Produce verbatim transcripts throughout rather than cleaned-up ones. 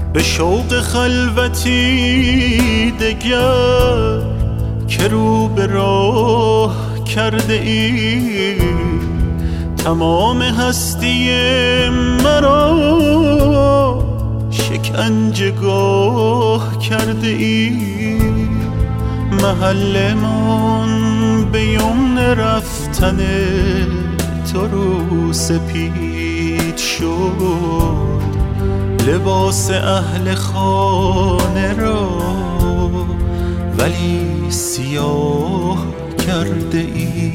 به شوق خلوتی دگر که رو به راه کرده ای، تمام هستی مرا شکنجهگاه کرده ای. محل من به یمن رفتن تو رو سپید شد، لباس اهل خانه را ولی سیاه کرده ای.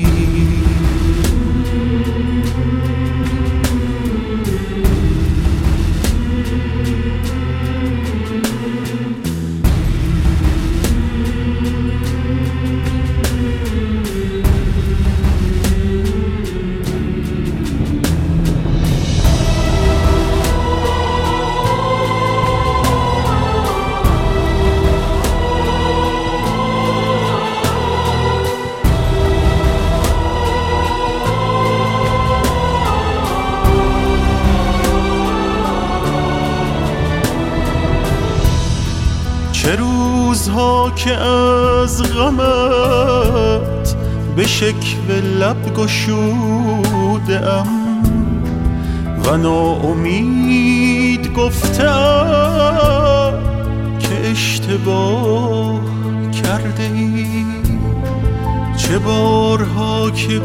چه روزها که از غمت به شکوه لب گشوده‌ام و ناامید گفتم که اشتباه کرده ای. چه بارها که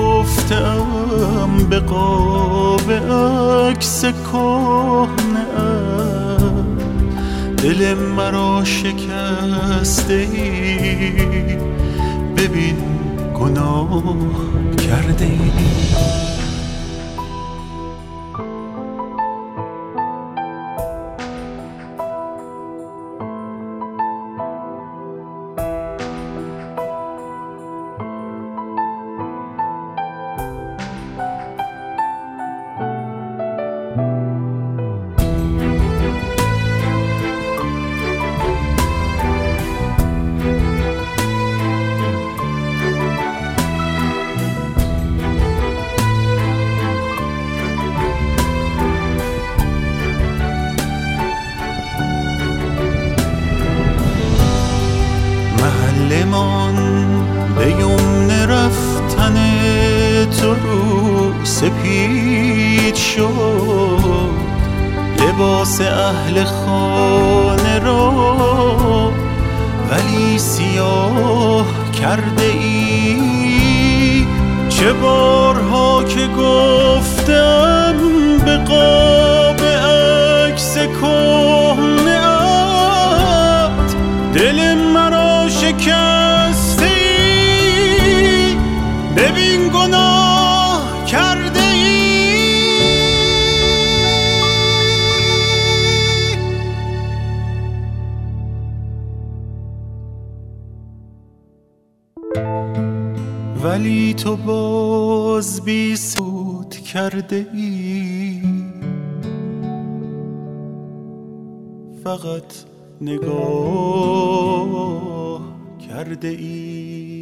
گفتم به قاب عکس کهنه‌ام دل مرا شکسته ای، ببین گناه کرده ای. محل من به یمن رفتن تو رو سپید شد، لباس اهل خانه را ولی سیاه کرده ای. چه بارها که گفتم به قاب عکس کهنه‌ات دل مرا شکسته ای، ببین گناه کرده ای. ولی تو باز بی سود کرده ای، فقط نگاه کرده ای.